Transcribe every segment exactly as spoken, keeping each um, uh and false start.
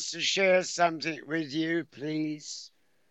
wants to share something with you, please.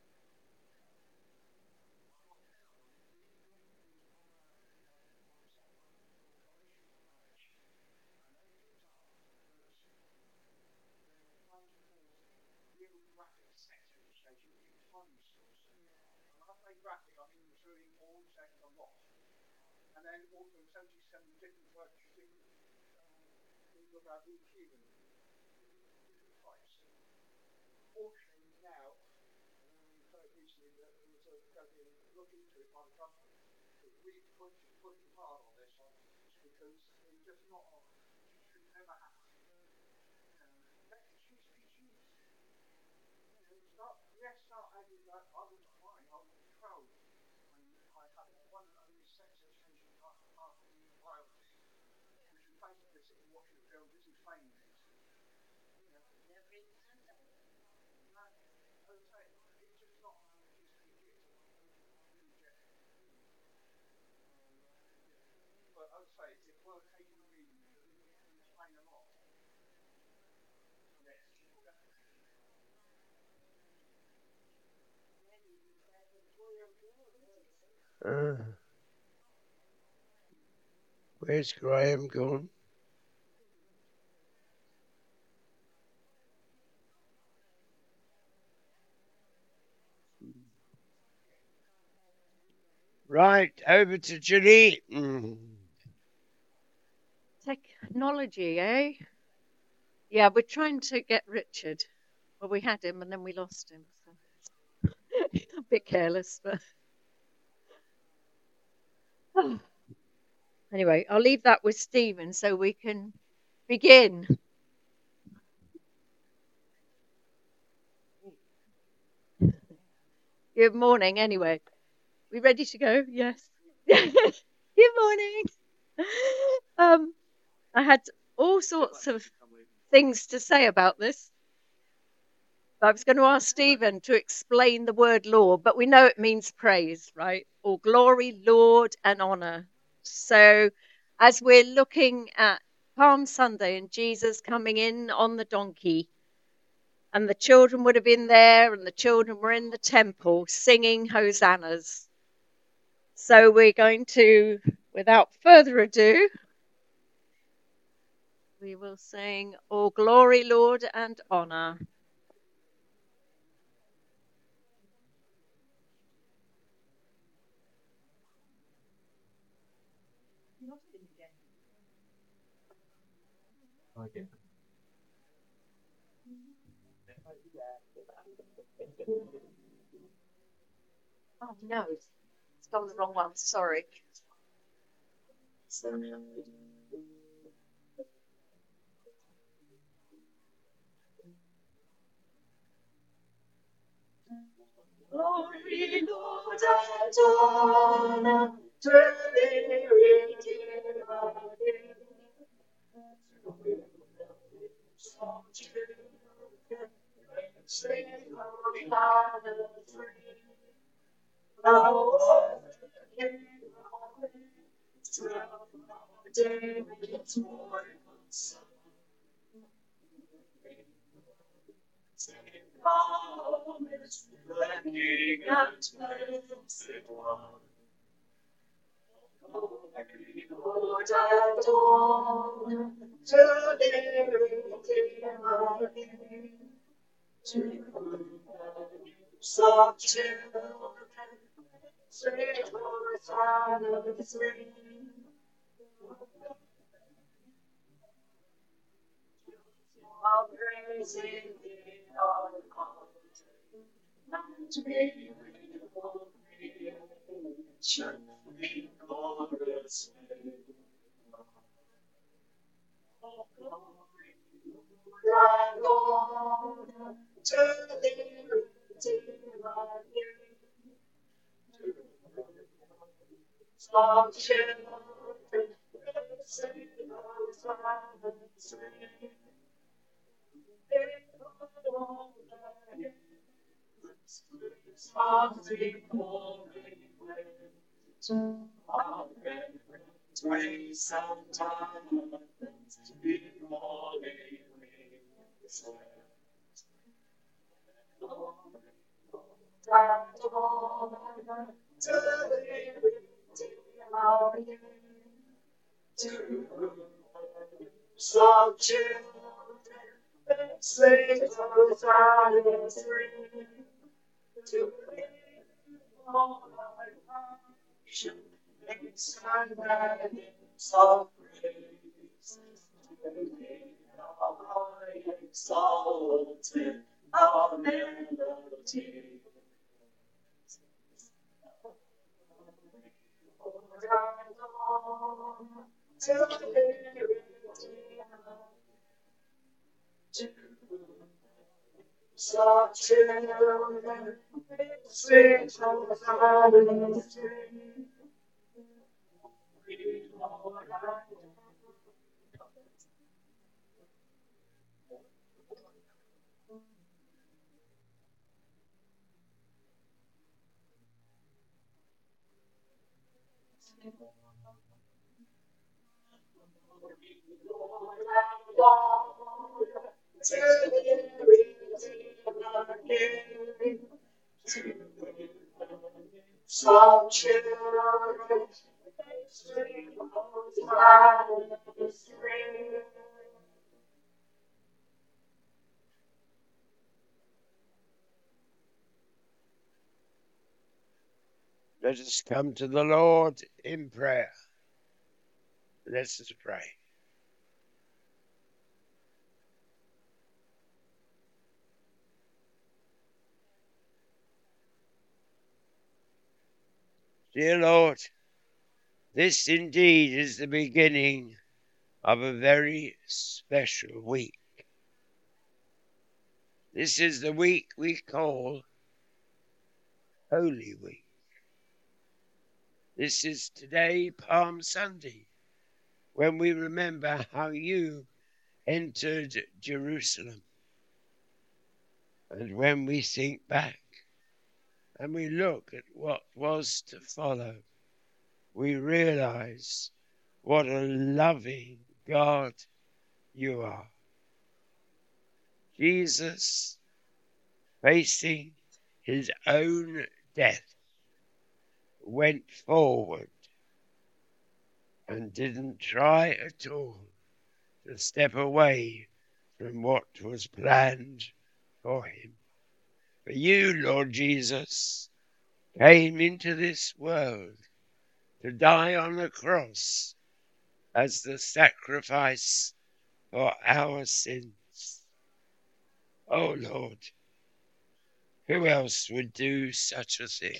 Uh, where's Graham gone? Right, over to Julie. Mm. Technology, eh? Yeah, we're trying to get Richard. Well, we had him and then we lost him. So. A bit careless, but anyway, I'll leave that with Stephen so we can begin. Good morning, anyway. We ready to go? Yes. Good morning. Um, I had all sorts of things to say about this. I was going to ask Stephen to explain the word Lord, but we know it means praise, right? Or glory, Lord, and honor. So as we're looking at Palm Sunday and Jesus coming in on the donkey, and the children would have been there, and the children were in the temple singing hosannas. So we're going to, without further ado, we will sing All Glory, Lord, and Honor. Okay. Oh no, it's gone the wrong one. Sorry. Glory, Lord, and honor to the Redeemer. Sing holy Father free. Now King of David's voice. Promise, blessing and blessed one. Lord and honor to the Redeemer. To some children, sweet Hosanna free. While praising thee on high, and we will creation in glorious name. Oh, glory, Lord, to the Redeemer. Some children, sing Hosanna free. Praise and time be holy. to some children, slaves of silence free, to live all my nation, inside that of praise, to be high exalted, our melody. Some children, sweet of silence, some children, sweet of silence, Let us come to the Lord in prayer. Let us pray. Dear Lord, this indeed is the beginning of a very special week. This is the week we call Holy Week. This is today, Palm Sunday, when we remember how you entered Jerusalem. And when we think back and we look at what was to follow, we realize what a loving God you are. Jesus, facing his own death, went forward and didn't try at all to step away from what was planned for him. For you, Lord Jesus, came into this world to die on the cross as the sacrifice for our sins. Oh Lord, who else would do such a thing?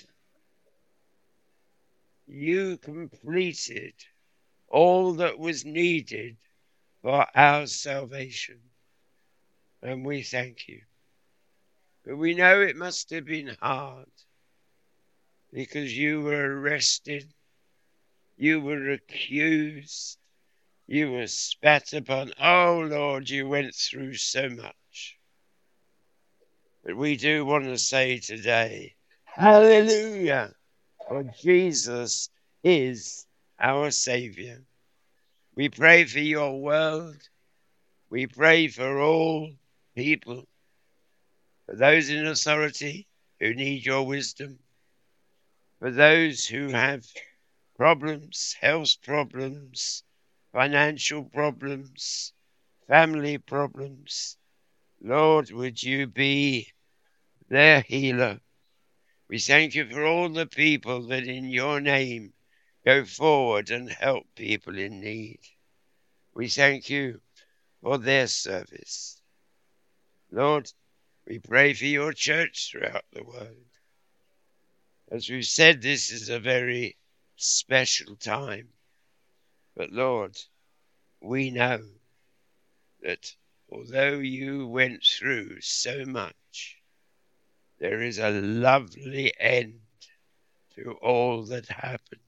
You completed all that was needed for our salvation, and we thank you. But we know it must have been hard, because you were arrested, you were accused, you were spat upon. Oh Lord, you went through so much. But we do want to say today, hallelujah, for Jesus is our Saviour. We pray for your world. We pray for all people, for those in authority who need your wisdom, for those who have problems, health problems, financial problems, family problems. Lord, would you be their healer? We thank you for all the people that in your name go forward and help people in need. We thank you for their service. Lord, we pray for your church throughout the world. As we've said, this is a very special time. But Lord, we know that although you went through so much, there is a lovely end to all that happened.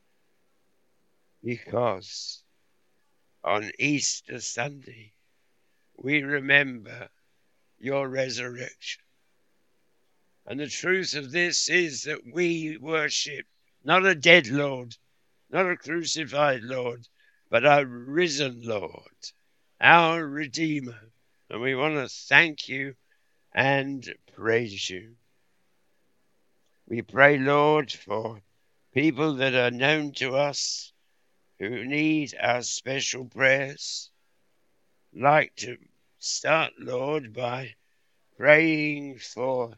Because on Easter Sunday, we remember your resurrection. And the truth of this is that we worship not a dead Lord, not a crucified Lord, but a risen Lord, our Redeemer. And we want to thank you and praise you. We pray, Lord, for people that are known to us, who need our special prayers. I'd like to start, Lord, by praying for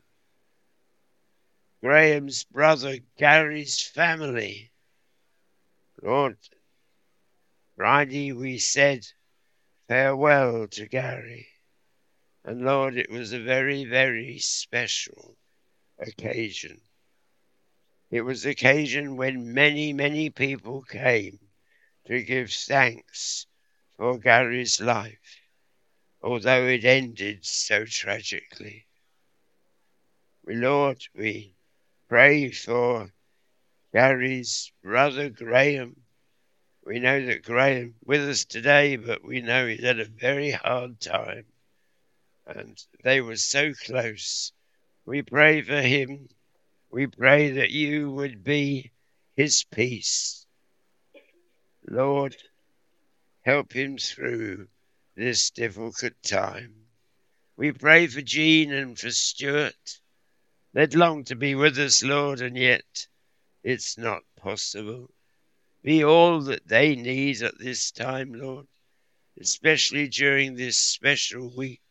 Graham's brother Gary's family. Lord, Friday we said farewell to Gary. And Lord, it was a very, very special occasion. It was the occasion when many, many people came to give thanks for Gary's life, although it ended so tragically. We, Lord, we pray for Gary's brother Graham. We know that Graham with us today, but we know he's had a very hard time. And they were so close. We pray for him. We pray that you would be his peace. Lord, help him through this difficult time. We pray for Jean and for Stuart. They'd long to be with us, Lord, and yet it's not possible. Be all that they need at this time, Lord, especially during this special week.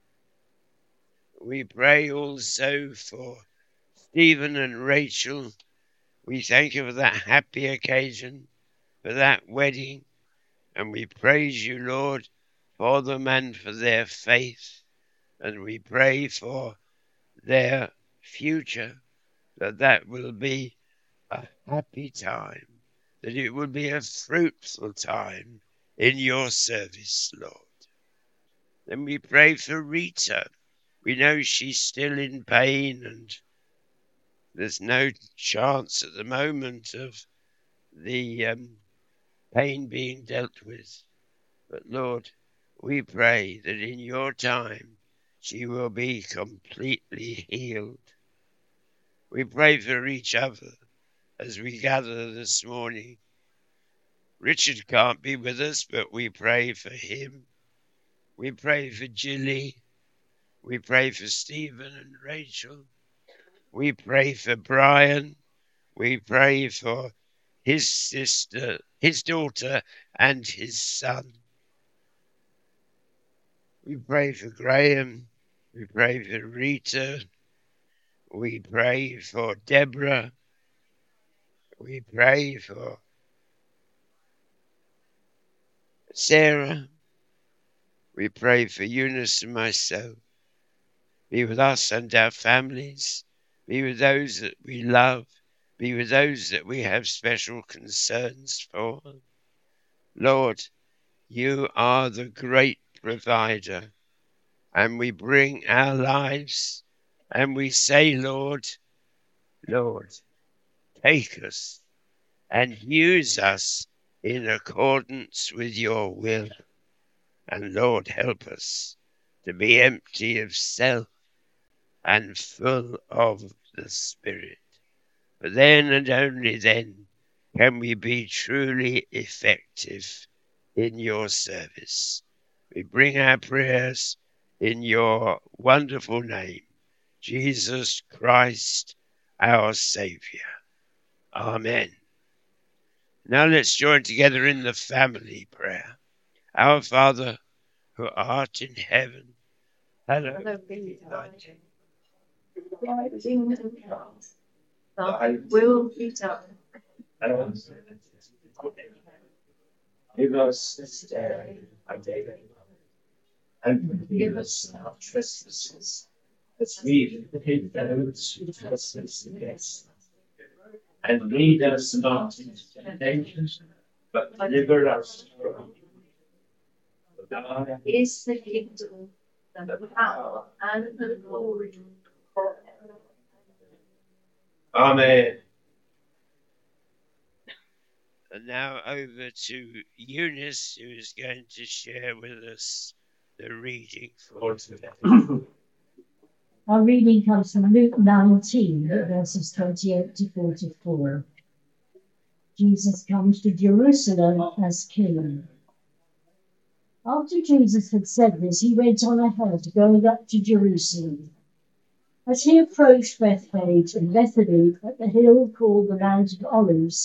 We pray also for Stephen and Rachel. We thank you for that happy occasion, for that wedding, and we praise you, Lord, for them and for their faith, and we pray for their future, that that will be a happy time, that it will be a fruitful time in your service, Lord. Then we pray for Rita. We know she's still in pain and there's no chance at the moment of the um, pain being dealt with. But Lord, we pray that in your time she will be completely healed. We pray for each other as we gather this morning. Richard can't be with us, but we pray for him. We pray for Gilly. We pray for Stephen and Rachel. We pray for Brian. We pray for his sister, his daughter, and his son. We pray for Graham. We pray for Rita. We pray for Deborah. We pray for Sarah. We pray for Eunice and myself. Be with us and our families. Be with those that we love. Be with those that we have special concerns for. Lord, you are the great provider. And we bring our lives and we say, Lord, Lord, take us and use us in accordance with your will. And Lord, help us to be empty of self and full of the Spirit. But then and only then can we be truly effective in your service. We bring our prayers in your wonderful name, Jesus Christ, our Saviour. Amen. Now let's join together in the family prayer. Our Father, who art in heaven, hallowed be thy name. Thy kingdom come, thy will be done. Give us this day our daily bread, and forgive us our trespasses, as we forgive those who trespass against us. And lead us not into temptation, but deliver us from evil. For thine Is the kingdom, and the power, and the glory forever. Amen. And now over to Eunice, who is going to share with us the reading for today. Our reading comes from Luke nineteen, verses twenty-eight to forty-four. Jesus comes to Jerusalem as king. After Jesus had said this, he went on ahead, going up to Jerusalem. As he approached Bethphage and Bethany at the hill called the Mount of Olives,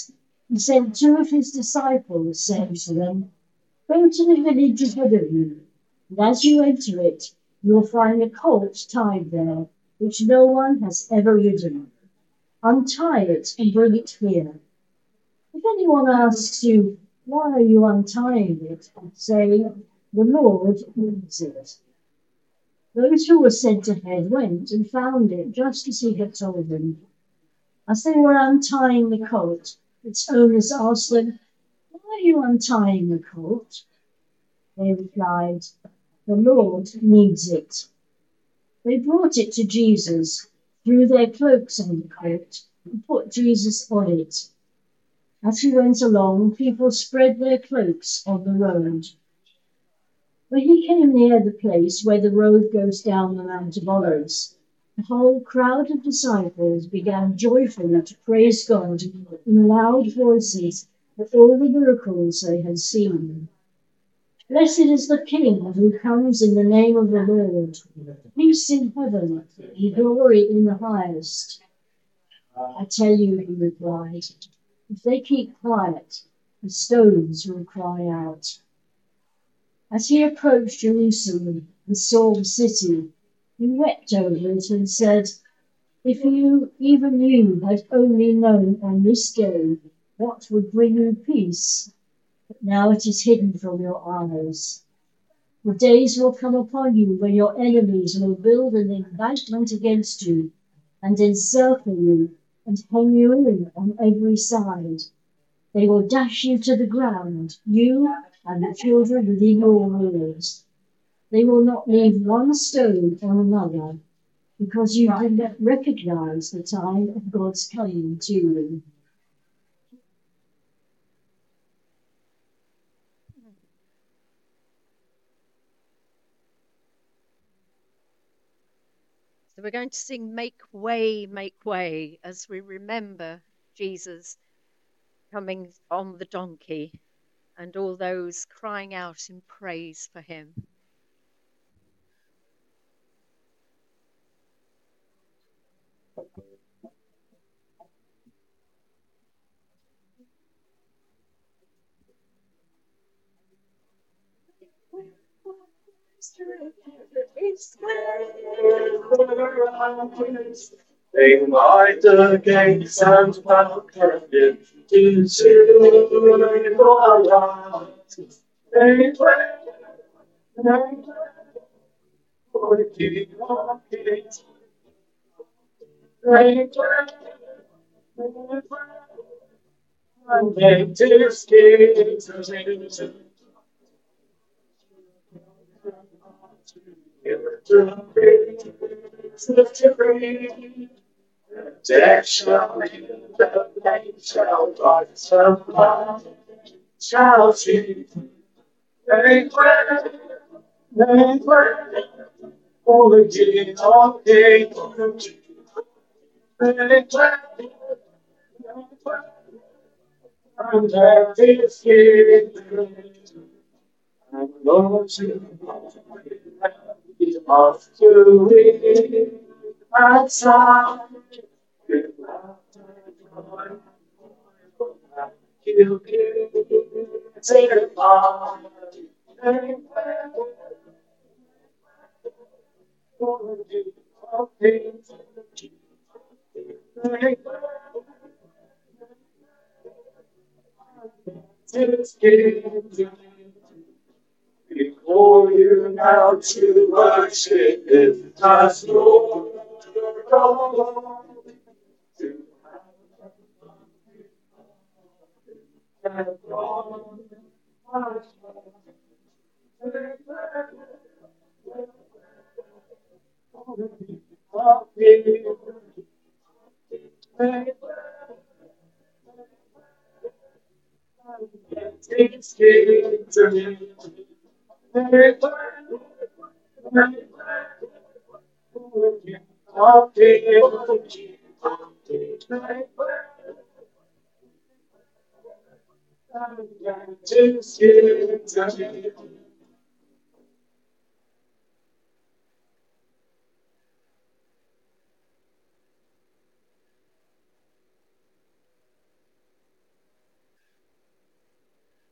He sent two of his disciples, saying to them, "Go to the village ahead of you, and as you enter it, you will find a colt tied there, which no one has ever ridden. Untie it and bring it here. If anyone asks you, 'Why are you untying it?' say, 'The Lord needs it.'" Those who were sent ahead went and found it just as he had told them. As they were untying the colt, its owners asked them, "Why are you untying the colt?" They replied, "The Lord needs it." They brought it to Jesus, threw their cloaks on the colt, and put Jesus on it. As he went along, people spread their cloaks on the road. When he came near the place where the road goes down the Mount of Olives, the whole crowd of disciples began joyfully to praise God in loud voices for all the miracles they had seen. "Blessed is the King who comes in the name of the Lord. Peace in heaven and glory in the highest." "I tell you," he replied, "if they keep quiet, the stones will cry out." As he approached Jerusalem and saw the city, he wept over it and said, "If you, even you, had only known on this day what would bring you peace, but now it is hidden from your eyes. The days will come upon you when your enemies will build an embankment against you and encircle you and hem you in on every side. They will dash you to the ground, you and the children within your walls. They will not leave one stone on another, because you did not recognize the time of God's coming to you." So we're going to sing "Make Way, Make Way" as we remember Jesus coming on the donkey and all those crying out in praise for him. They light the gates and welcome you to see your light. They pray, they pray for the King of Kings. They pray, they pray, and make his kings. Death shall be the name shall die, shall shall see. They pray, they pray, for the King of Kings. They pray, they pray, and that is King. And Lord, you off to me outside. You can take it on. Before you now to worship is just Lord. It's to me.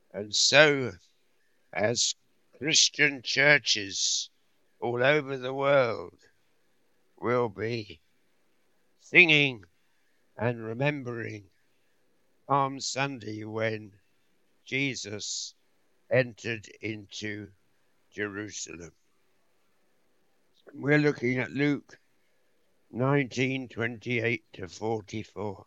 And so, as Christian churches all over the world will be singing and remembering Palm Sunday when Jesus entered into Jerusalem. We're looking at Luke nineteen twenty-eight to forty-four.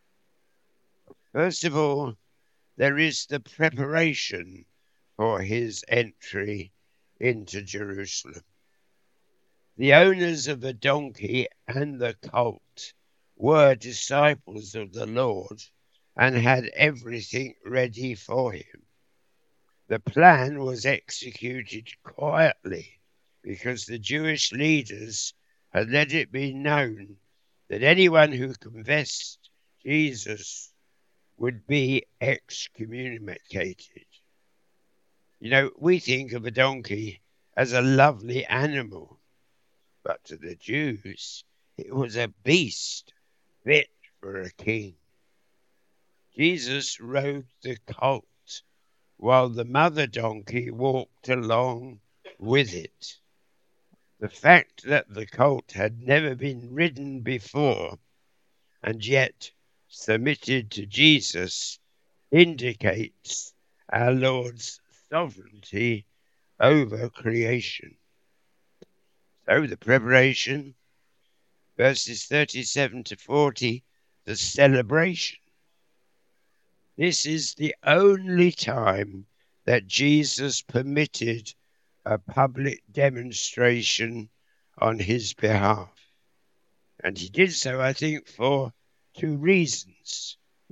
First of all, there is the preparation for his entry into Jerusalem. The owners of the donkey and the colt were disciples of the Lord and had everything ready for him. The plan was executed quietly because the Jewish leaders had let it be known that anyone who confessed Jesus would be excommunicated. You know, we think of a donkey as a lovely animal, but to the Jews, it was a beast fit for a king. Jesus rode the colt while the mother donkey walked along with it. The fact that the colt had never been ridden before and yet submitted to Jesus indicates our Lord's sovereignty over creation. So the preparation, verses thirty-seven to forty, the celebration. This is the only time that Jesus permitted a public demonstration on his behalf. And he did so, I think, for two reasons.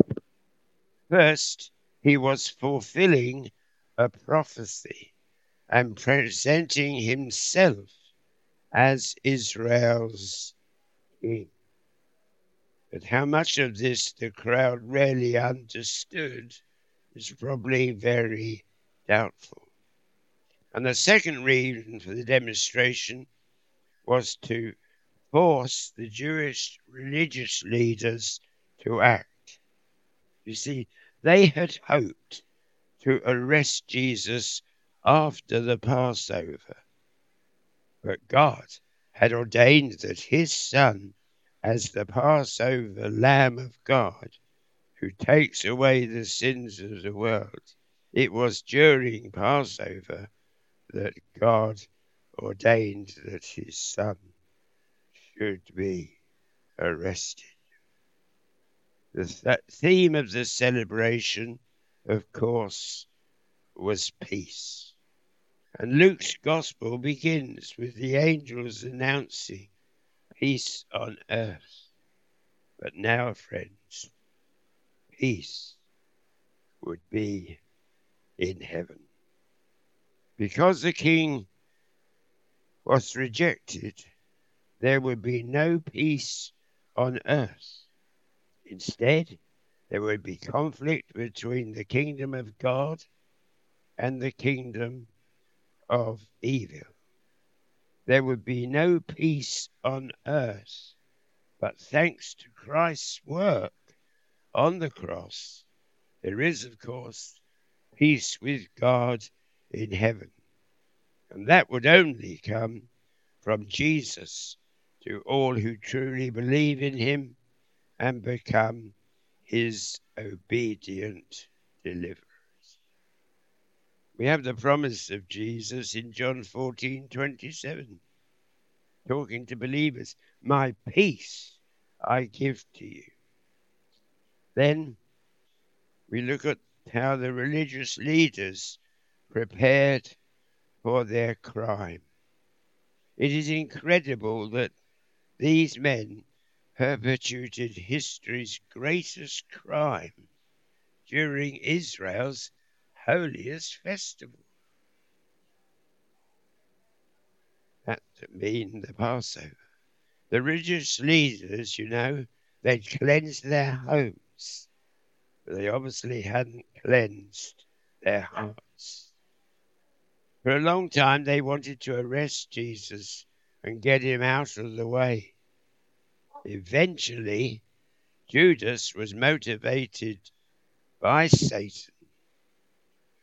First, he was fulfilling a prophecy and presenting himself as Israel's king. But how much of this the crowd really understood is probably very doubtful. And the second reason for the demonstration was to force the Jewish religious leaders to act. You see, they had hoped to arrest Jesus after the Passover, but God had ordained that his Son, as the Passover Lamb of God, who takes away the sins of the world, it was during Passover that God ordained that his Son should be arrested. The th- theme of the celebration, of course, was peace. And Luke's Gospel begins with the angels announcing peace on earth. But now, friends, peace would be in heaven. Because the king was rejected, there would be no peace on earth. Instead, there would be conflict between the kingdom of God and the kingdom of evil. There would be no peace on earth, but thanks to Christ's work on the cross, there is, of course, peace with God in heaven. And that would only come from Jesus to all who truly believe in him and become his obedient deliverers. We have the promise of Jesus in John fourteen twenty-seven, talking to believers, my peace I give to you. Then we look at how the religious leaders prepared for their crime. It is incredible that these men perpetrated history's greatest crime during Israel's holiest festival. That mean the Passover. The religious leaders, you know, they'd cleansed their homes, but they obviously hadn't cleansed their hearts. For a long time, they wanted to arrest Jesus and get him out of the way. Eventually, Judas was motivated by Satan,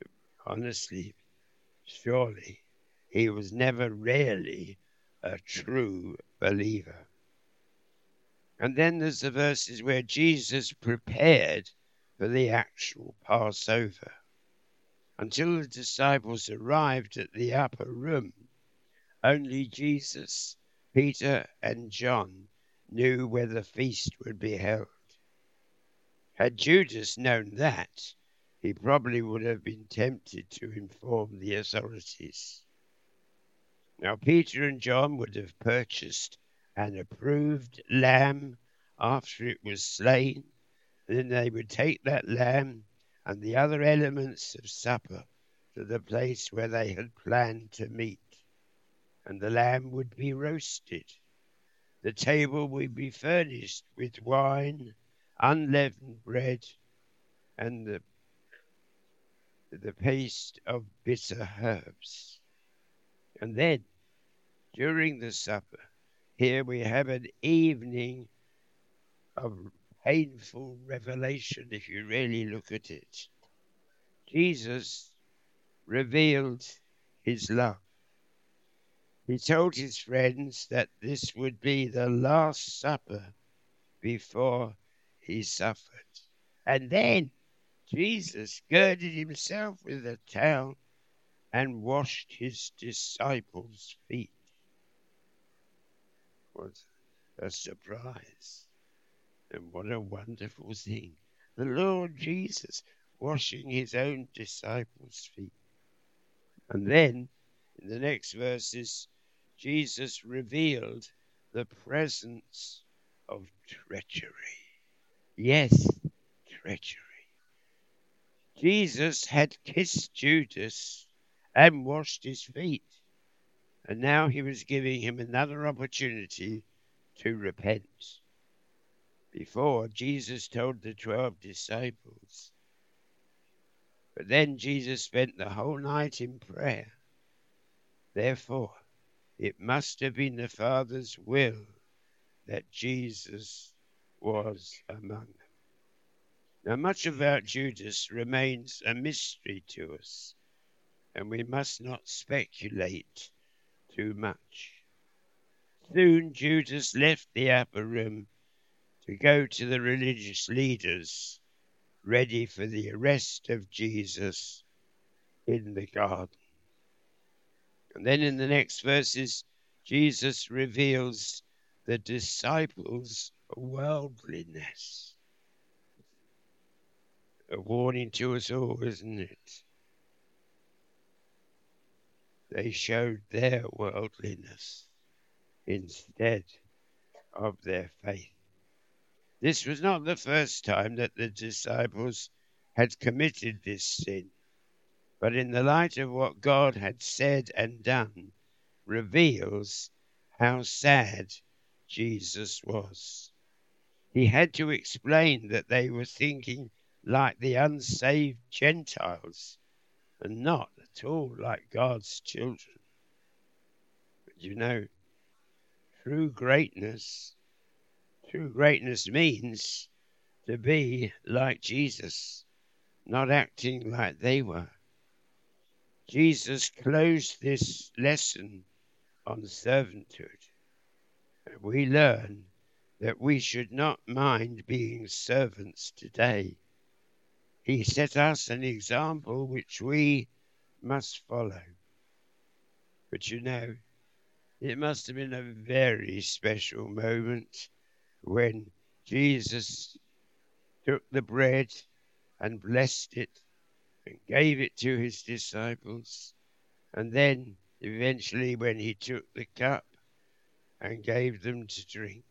Honestly, surely he was never really a true believer. And then there's the verses where Jesus prepared for the actual Passover. Until the disciples arrived at the upper room, only Jesus, Peter, and John knew where the feast would be held. Had Judas known that, he probably would have been tempted to inform the authorities. Now, Peter and John would have purchased an approved lamb after it was slain. Then they would take that lamb and the other elements of supper to the place where they had planned to meet, and the lamb would be roasted. The table would be furnished with wine, unleavened bread, and the, the paste of bitter herbs. And then, during the supper, here we have an evening of painful revelation, if you really look at it. Jesus revealed his love. He told his friends that this would be the last supper before he suffered. And then Jesus girded himself with a towel and washed his disciples' feet. What a surprise. And what a wonderful thing. The Lord Jesus washing his own disciples' feet. And then, in the next verses, Jesus revealed the presence of treachery. Yes, treachery. Jesus had kissed Judas and washed his feet, and now he was giving him another opportunity to repent. Before, Jesus told the twelve disciples, but then Jesus spent the whole night in prayer. Therefore, it must have been the Father's will that Jesus was among them. Now, much about Judas remains a mystery to us, and we must not speculate too much. Soon Judas left the upper room to go to the religious leaders, ready for the arrest of Jesus in the garden. And then in the next verses, Jesus reveals the disciples' worldliness. A warning to us all, isn't it? They showed their worldliness instead of their faith. This was not the first time that the disciples had committed this sin, but in the light of what God had said and done, reveals how sad Jesus was. He had to explain that they were thinking like the unsaved Gentiles and not at all like God's children. But you know, true greatness, true greatness means to be like Jesus, not acting like they were. Jesus closed this lesson on servanthood, and we learn that we should not mind being servants today. He set us an example which we must follow. But you know, it must have been a very special moment when Jesus took the bread and blessed it and gave it to his disciples, and then eventually when he took the cup and gave them to drink.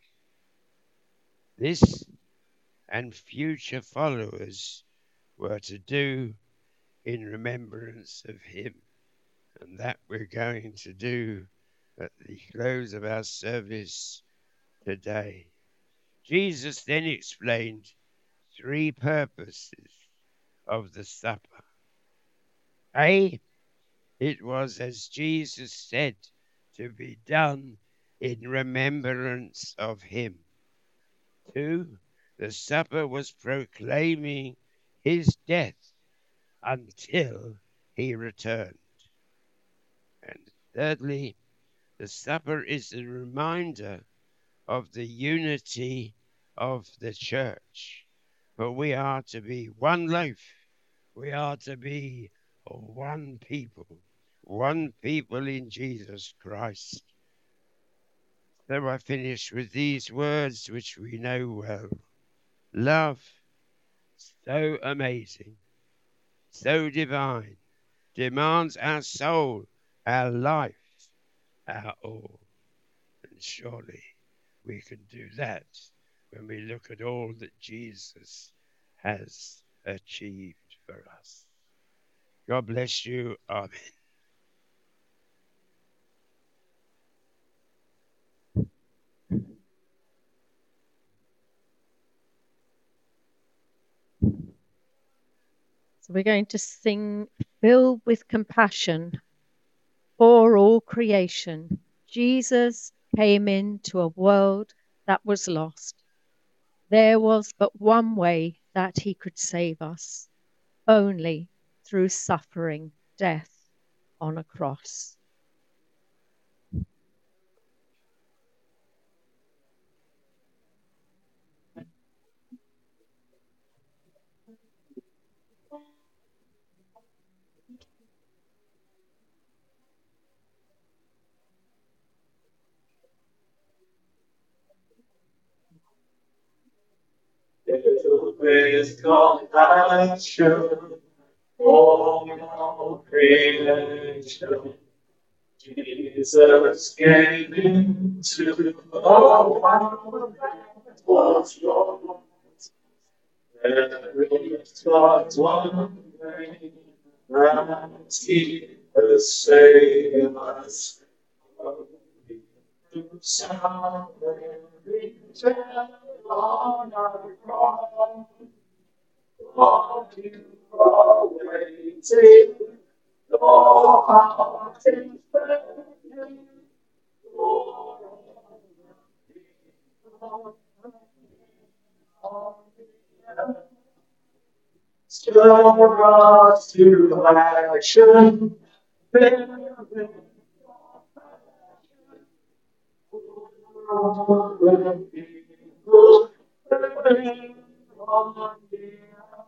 This and future followers were to do in remembrance of him, and that we're going to do at the close of our service today. Jesus then explained three purposes of the supper. A, it was, as Jesus said, to be done in remembrance of him. Two, the supper was proclaiming his death until he returned. And thirdly, the supper is a reminder of the unity of the church. For we are to be one loaf. We are to be one people. One people in Jesus Christ. So I finish with these words which we know well. Love, so amazing, so divine, demands our soul, our life, our all. And surely we can do that when we look at all that Jesus has achieved for us. God bless you. Amen. So we're going to sing Filled with Compassion for all creation. Jesus came into a world that was lost. There was but one way that he could save us, only through suffering death on a cross. Filled with compassion for all creation, Jesus came into a world that was lost. There is but one way that he will save us. To suffering on our cross, all you are waiting, your heart is burning, stir us to action, bearing all the people burning on the earth.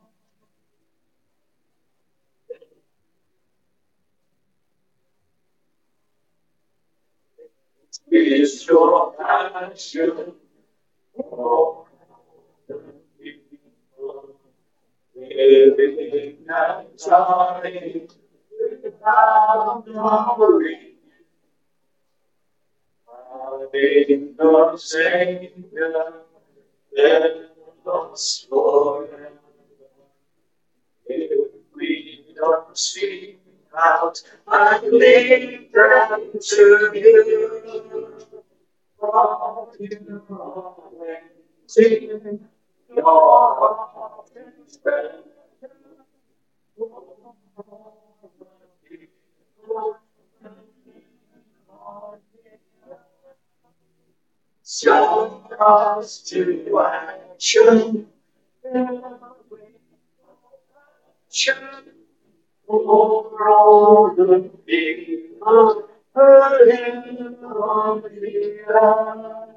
Is your passion for the people living and dying without glory, having no Savior, then lost forever. If we don't speak out and lead them to you, all you are waiting, your heart is better. Show us to action, for all the people hurting on the earth.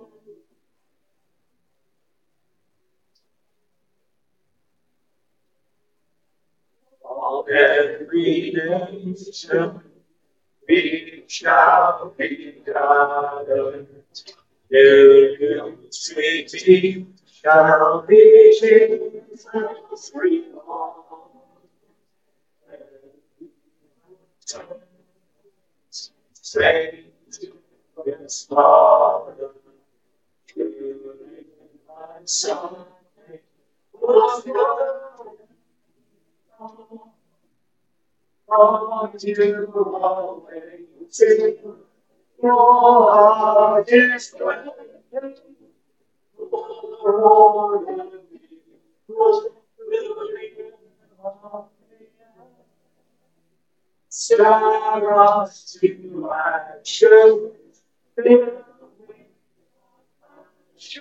Of every nation we shall be gathered. Millions redeemed shall be Jesus reborn. Say to his Father, truly my son was yours. Lord, you are waiting, your heart is breaking for all the people living on the earth. Stir us to action, filled with passion.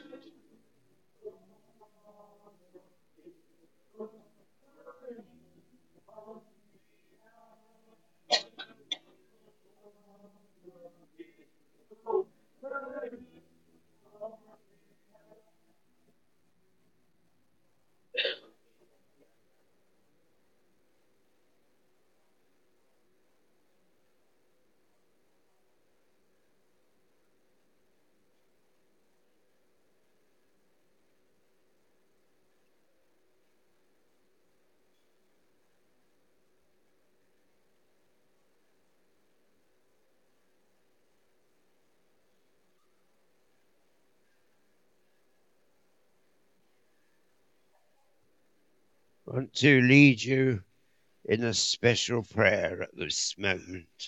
want to lead you in a special prayer at this moment.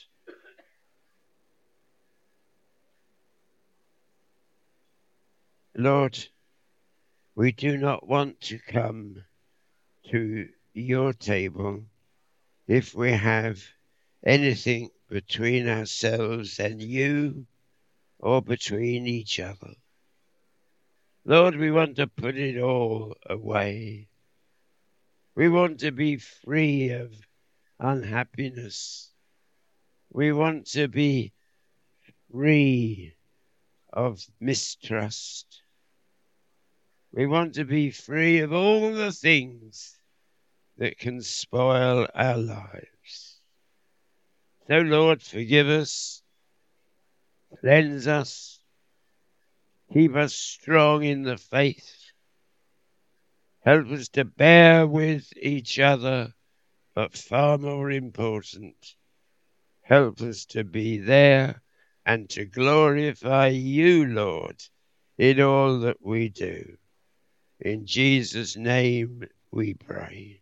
Lord, we do not want to come to your table if we have anything between ourselves and you or between each other. Lord, we want to put it all away. We want to be free of unhappiness. We want to be free of mistrust. We want to be free of all the things that can spoil our lives. So, Lord, forgive us, cleanse us, keep us strong in the faith. Help us to bear with each other, but far more important, help us to be there and to glorify you, Lord, in all that we do. In Jesus' name we pray.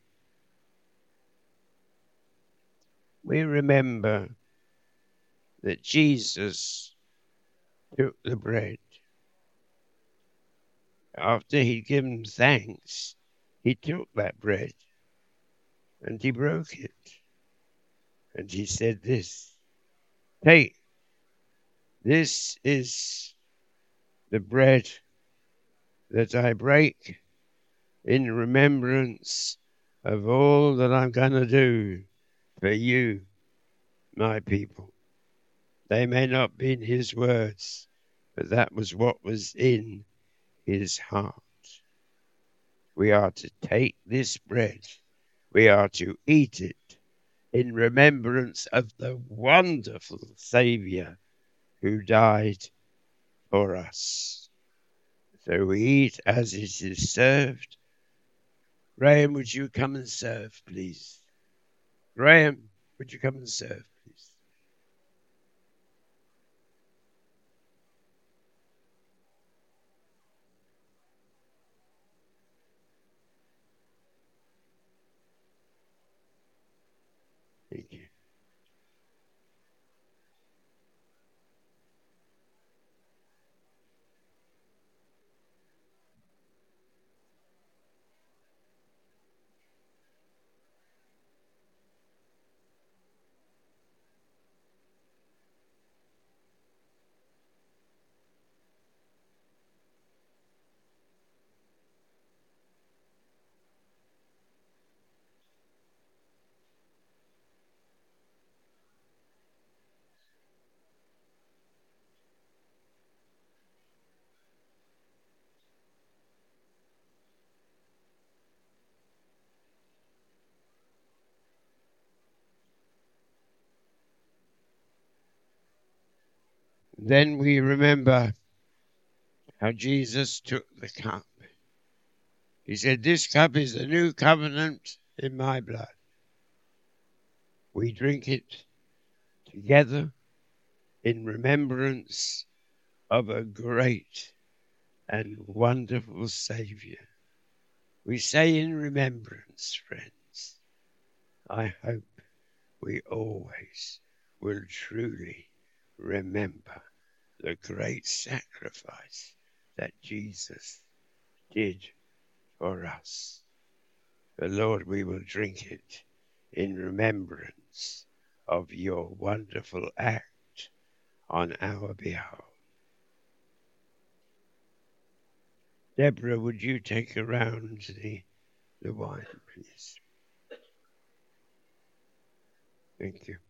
We remember that Jesus took the bread. After he'd given thanks, he took that bread and he broke it. And he said this, "Take, this is the bread that I break in remembrance of all that I'm going to do for you, my people." They may not be in his words, but that was what was in his heart. We are to take this bread. We are to eat it in remembrance of the wonderful Saviour who died for us. So we eat as it is served. Graham, would you come and serve, please? Graham, would you come and serve, please? Thank you. Then we remember how Jesus took the cup. He said, "This cup is the new covenant in my blood." We drink it together in remembrance of a great and wonderful Saviour. We say in remembrance, friends. I hope we always will truly remember the great sacrifice that Jesus did for us. But Lord, we will drink it in remembrance of your wonderful act on our behalf. Deborah, would you take around the, the wine, please? Thank you.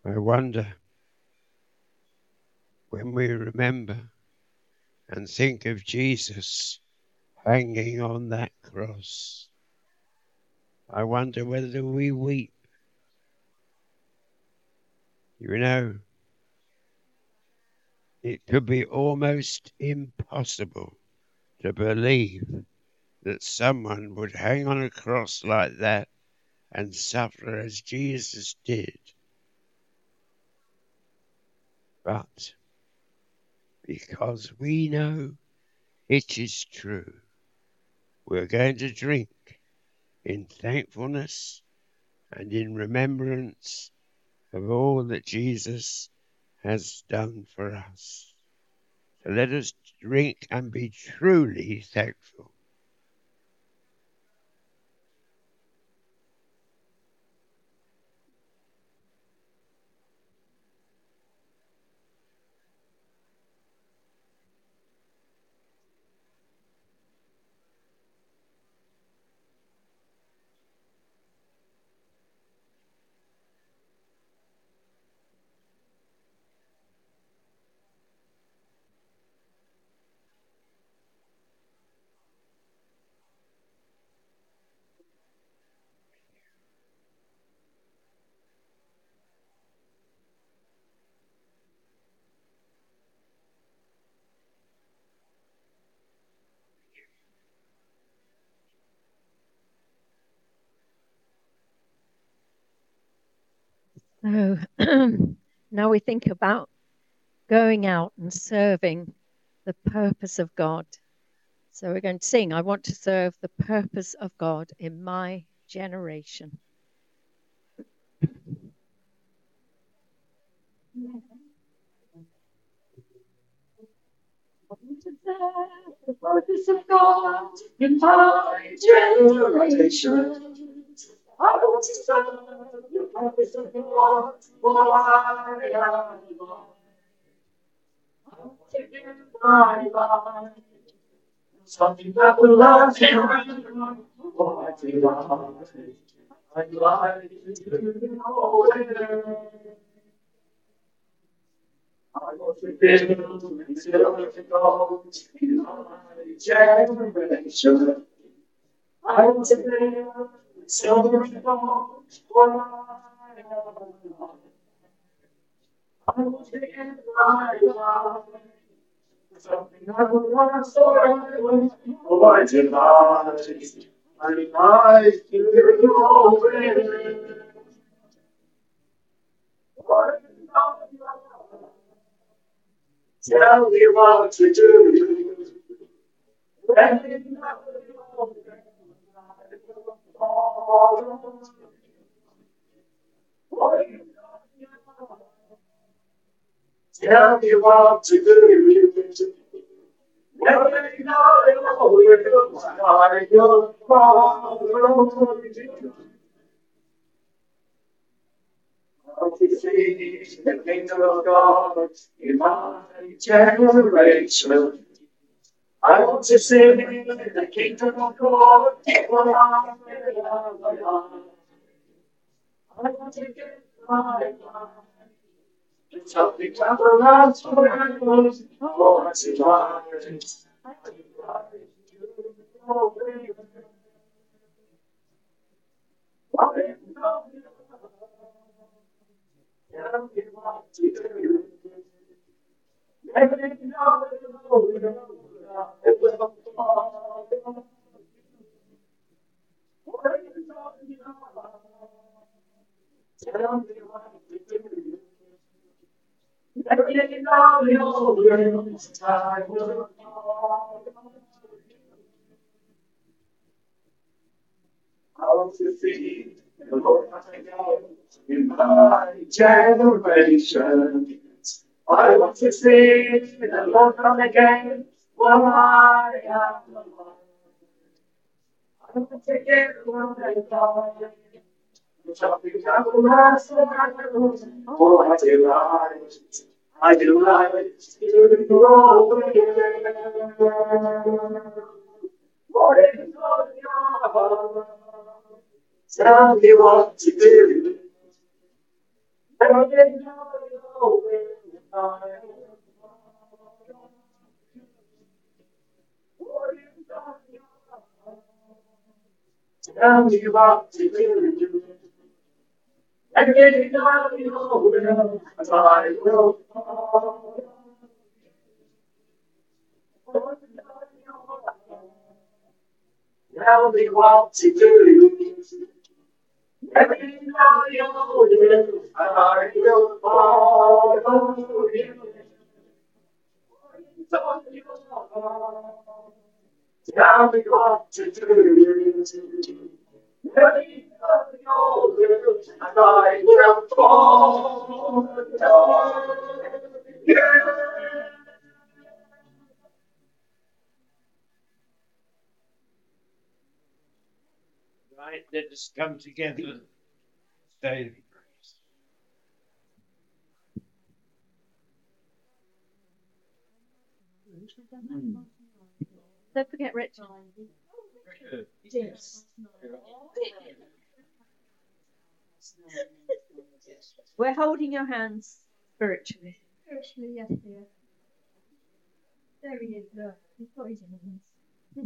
I wonder when we remember and think of Jesus hanging on that cross, I wonder whether we weep. You know, it could be almost impossible to believe that someone would hang on a cross like that and suffer as Jesus did. But because we know it is true, we're going to drink in thankfulness and in remembrance of all that Jesus has done for us. So let us drink and be truly thankful. So now we think about going out and serving the purpose of God. So we're going to sing, I want to serve the purpose of God in my generation. I want to serve the purpose of God in my generation. I want to serve the purpose of God for I am Lord. I want to give my life something that will last forever. Oh, I delight, I delight in all it. I want to build and serve God in my generation. I want to build and serve God for I am Lord. I want to give my life something that will last forever. Oh, I delight, I delight in all it. Tell me what to do. Tell me what to do. Let me know where you're from. I want to see the kingdom of God in my generation. I want to see the kingdom of God in my generation. I want to give my life something that will last forever. Oh, I delight, I delight in your way. I know you. Tell me what to do. Let me know it will fall. Tell me what to do. Let me know your words, I will fall. I want to see the Lord again in my generation. I want to see the Lord come again while I am alive. I want to give my life something that will last forever. Oh, I delight, I delight in your way. What is on your heart? Tell me what to do. Let Tell me what to do. And getting down your will, as I will fall. Tell me what to do. And getting down your will, as I will follow you. Tell me what to do. Ready for your will, and I will follow you. Right, let us come together. Say the grace. Don't forget Richard. Yes. We're holding your hands spiritually. Actually, yes, dear. There he is, look. He's got his hands.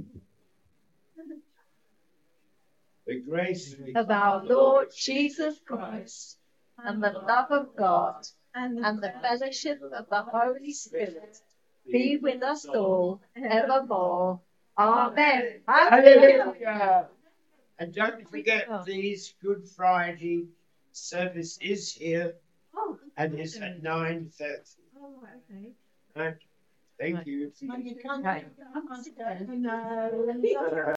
The grace Of our Lord Jesus Christ, and the love of God, And and the fellowship of the Holy Spirit be with us all evermore. Amen. Hallelujah. And don't forget, Oh. please, Good Friday service is here Oh, and it's at nine thirty. oh, okay. Right. Thank you. No, you can't. Okay. I can't sit down. No.